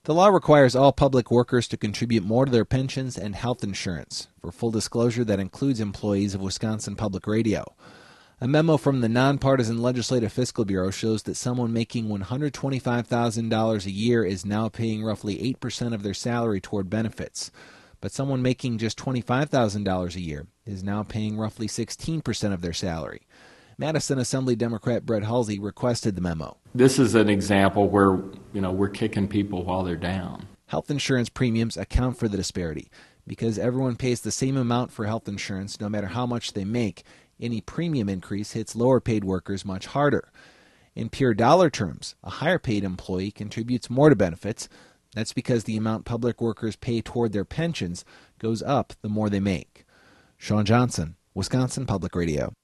The law requires all public workers to contribute more to their pensions and health insurance. For full disclosure, that includes employees of Wisconsin Public Radio. A memo from the Nonpartisan Legislative Fiscal Bureau shows that someone making $125,000 a year is now paying roughly 8% of their salary toward benefits. But someone making just $25,000 a year is now paying roughly 16% of their salary. Madison Assembly Democrat Brett Halsey requested the memo. This is an example where, we're kicking people while they're down. Health insurance premiums account for the disparity. Because everyone pays the same amount for health insurance no matter how much they make, any premium increase hits lower-paid workers much harder. In pure dollar terms, a higher-paid employee contributes more to benefits. That's because the amount public workers pay toward their pensions goes up the more they make. Sean Johnson, Wisconsin Public Radio.